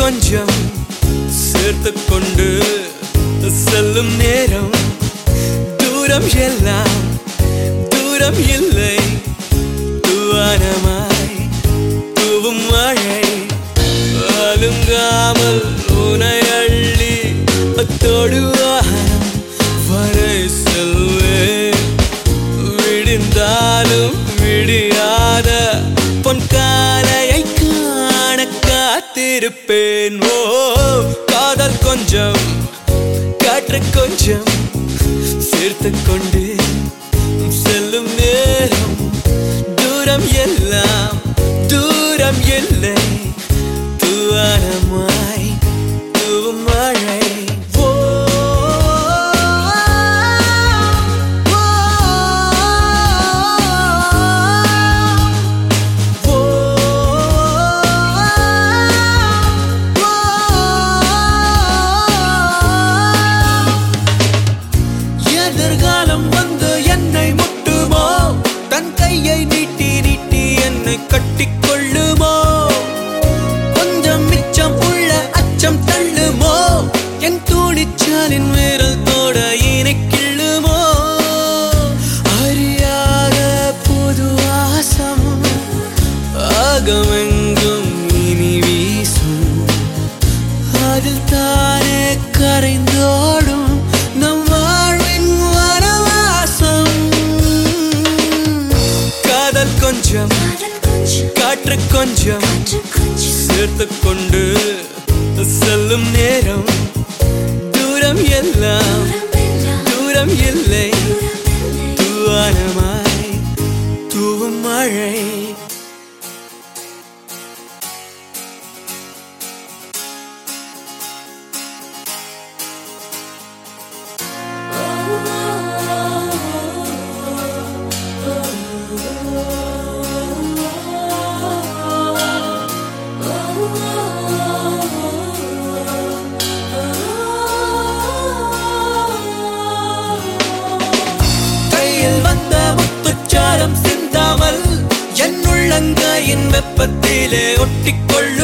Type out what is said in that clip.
கொஞ்சம் சேர்த்து கொண்டு செல்லும் நேரம் தூரம் எல்லாம் தூரம் இல்லை தூவானமாய் தூவும் மழை அலுங்காமல் உனை அள்ளி தொடுவானம் வரை செல்வேன் விடிந்தாலும் விடியாத பொன்காலையை காண காத்திருப்பேன் ஓ காதல் கொஞ்சம் காற்று கொஞ்சம் சேர்த்து கொண்டு செல்லும் நேரம் தூரம் எல்லாம் தூரம் இல்லை தூவானமாய் தூவும் மழை கட்டிக்கொள்ளுமோ கொஞ்சம் மிச்சம் உள்ள அச்சம் தள்ளுமோ என் தூணிச்சாலின் விரல் தோட இனை கிள்ளுமோ அறியாத புது வாசம் ஆகமெங்கும் இனி வீசும் அதில் தானே கரைந்தோடும் நம் வாழ்வின் வனவாசம் காதல் கொஞ்சம் காற்று கொஞ்சம் சேர்த்து கொண்டு செல்லும் நேரம் தூரம் எல்லாம் தூரம் இல்லை தூவானமாய் தூவும் மழை சிந்தாமல் என் உள்ளங்கையின் வெப்பத்திலே ஒட்டிக்கொள்ள